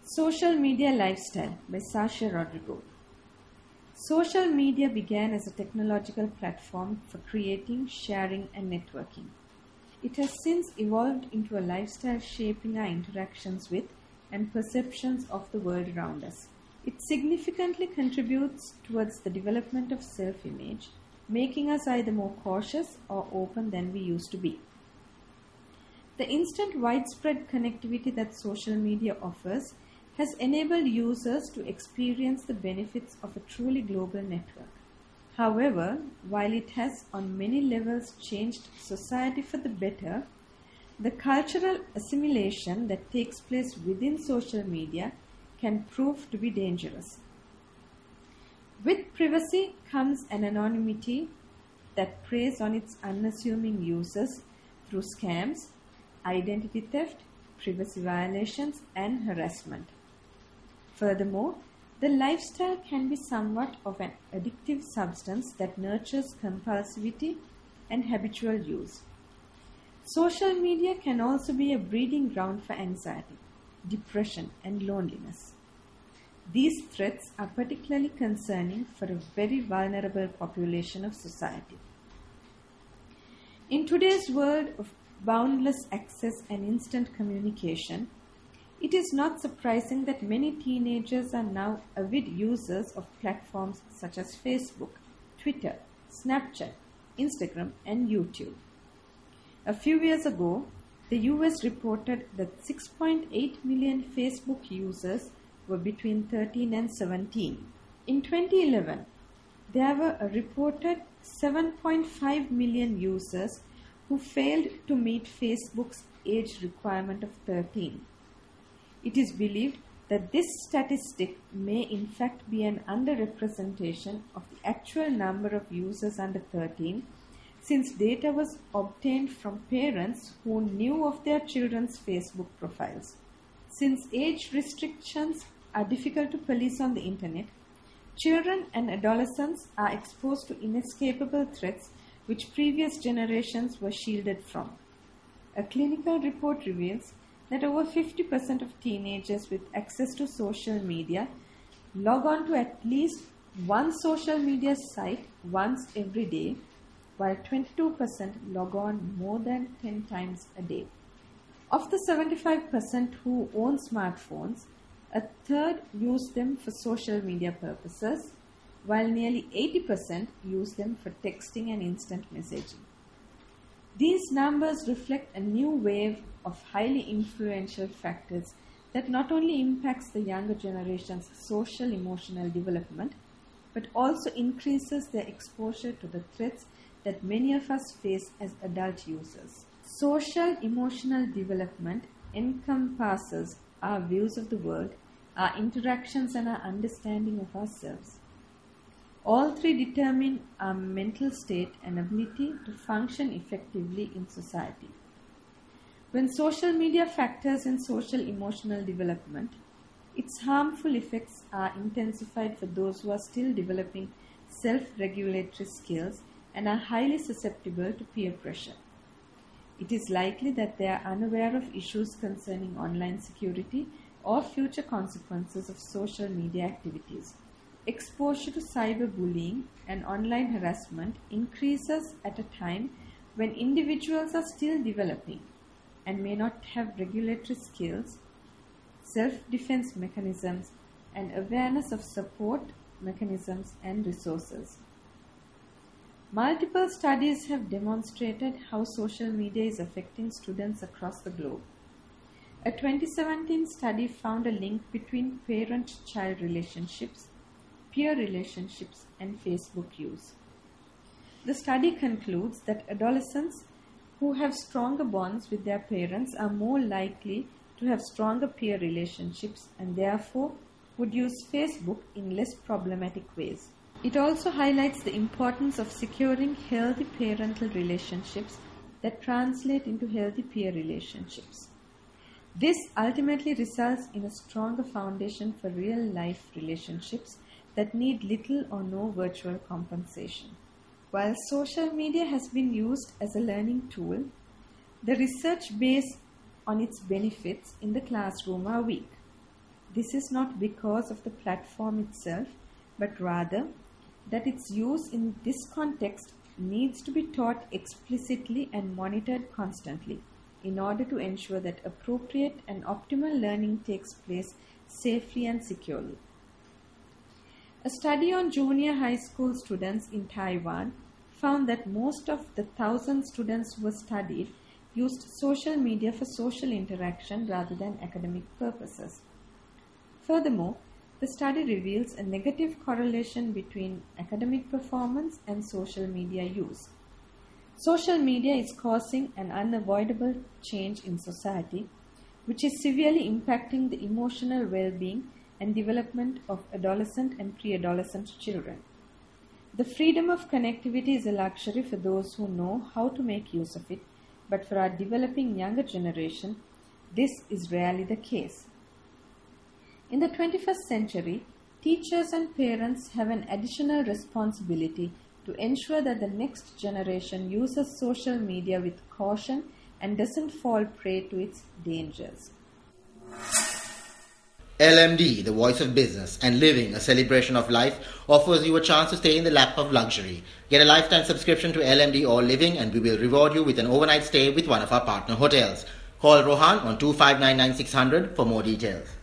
Social Media Lifestyle by Sasha Rodrigo. Social media began as a technological platform for creating, sharing, and networking. It has since evolved into a lifestyle shaping our interactions with and perceptions of the world around us. It significantly contributes towards the development of self-image, making us either more cautious or open than we used to be. The instant widespread connectivity that social media offers has enabled users to experience the benefits of a truly global network. However, while it has on many levels changed society for the better, the cultural assimilation that takes place within social media can prove to be dangerous. With privacy comes an anonymity that preys on its unassuming users through scams, identity theft, privacy violations, and harassment. Furthermore, the lifestyle can be somewhat of an addictive substance that nurtures compulsivity and habitual use. Social media can also be a breeding ground for anxiety, depression, and loneliness. These threats are particularly concerning for a very vulnerable population of society. In today's world of boundless access and instant communication, it is not surprising that many teenagers are now avid users of platforms such as Facebook, Twitter, Snapchat, Instagram, and YouTube. A few years ago, the US reported that 6.8 million Facebook users were between 13 and 17. In 2011, there were a reported 7.5 million users who failed to meet Facebook's age requirement of 13. It is believed that this statistic may in fact be an underrepresentation of the actual number of users under 13, since data was obtained from parents who knew of their children's Facebook profiles. Since age restrictions are difficult to police on the internet, children and adolescents are exposed to inescapable threats which previous generations were shielded from. A clinical report reveals that over 50% of teenagers with access to social media log on to at least one social media site once every day, while 22% log on more than 10 times a day. Of the 75% who own smartphones, a third use them for social media purposes, while nearly 80% use them for texting and instant messaging. These numbers reflect a new wave of highly influential factors that not only impacts the younger generation's social emotional development, but also increases their exposure to the threats that many of us face as adult users. Social emotional development encompasses our views of the world, our interactions, and our understanding of ourselves. All three determine our mental state and ability to function effectively in society. When social media factors in social emotional development, its harmful effects are intensified for those who are still developing self-regulatory skills and are highly susceptible to peer pressure. It is likely that they are unaware of issues concerning online security or future consequences of social media activities. Exposure to cyberbullying and online harassment increases at a time when individuals are still developing and may not have regulatory skills, self-defense mechanisms, and awareness of support mechanisms and resources. Multiple studies have demonstrated how social media is affecting students across the globe. A 2017 study found a link between parent-child relationships, peer relationships, and Facebook use. The study concludes that adolescents who have stronger bonds with their parents are more likely to have stronger peer relationships and therefore would use Facebook in less problematic ways. It also highlights the importance of securing healthy parental relationships that translate into healthy peer relationships. This ultimately results in a stronger foundation for real-life relationships that need little or no virtual compensation. While social media has been used as a learning tool, the research based on its benefits in the classroom are weak. this is not because of the platform itself, but rather that its use in this context needs to be taught explicitly and monitored constantly in order to ensure that appropriate and optimal learning takes place safely and securely. A study on junior high school students in Taiwan found that most of the 1,000 students who were studied used social media for social interaction rather than academic purposes. Furthermore, the study reveals a negative correlation between academic performance and social media use. Social media is causing an unavoidable change in society, which is severely impacting the emotional well-being and development of adolescent and pre-adolescent children. The freedom of connectivity is a luxury for those who know how to make use of it, but for our developing younger generation, this is rarely the case. In the 21st century, teachers and parents have an additional responsibility to ensure that the next generation uses social media with caution and doesn't fall prey to its dangers. LMD, the voice of business, and living a celebration of life, offers you a chance to stay in the lap of luxury. Get a lifetime subscription to LMD or Living and we will reward you with an overnight stay with one of our partner hotels. Call Rohan on 2599 600 for more details.